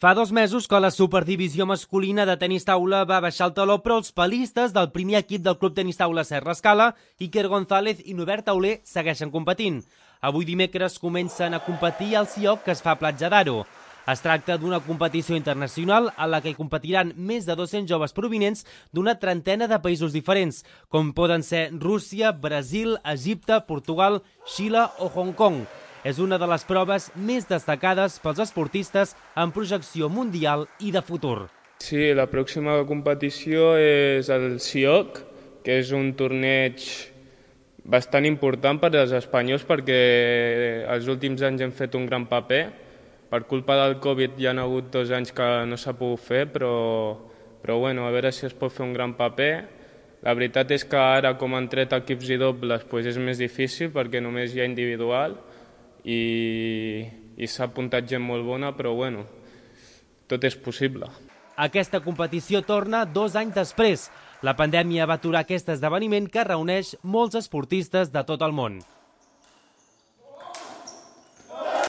Fa 2 mesos que la superdivisió masculina de tenis taula va baixar el teló, però els palistes del primer equip del Club Tenis Taula Serra Escala, Iker González i Norbert Tauler, segueixen competint. Avui dimecres comencen a competir al CIOC, que es fa a Platja d'Aro. Es tracta d'una competició internacional en la que competiran més de 200 joves provinents d'una trentena de països diferents, com poden ser Rússia, Brasil, Egipte, Portugal, Xile o Hong Kong. És una de les proves més destacades pels esportistes en projecció mundial i de futur. Sí, la pròxima competició és el CIOC, que és un torneig bastant important per als espanyols perquè els últims anys hem fet un gran paper. Per culpa del Covid hi ha hagut 2 anys que no s'ha pogut fer, però bueno, a veure si es pot fer un gran paper. La veritat és que ara, com han tret equips i dobles, és més difícil perquè només hi ha individual i s'ha apuntat gent molt bona, però bueno, tot és possible. Aquesta competició torna 2 anys després. La pandèmia va aturar aquest esdeveniment que reuneix molts esportistes de tot el món.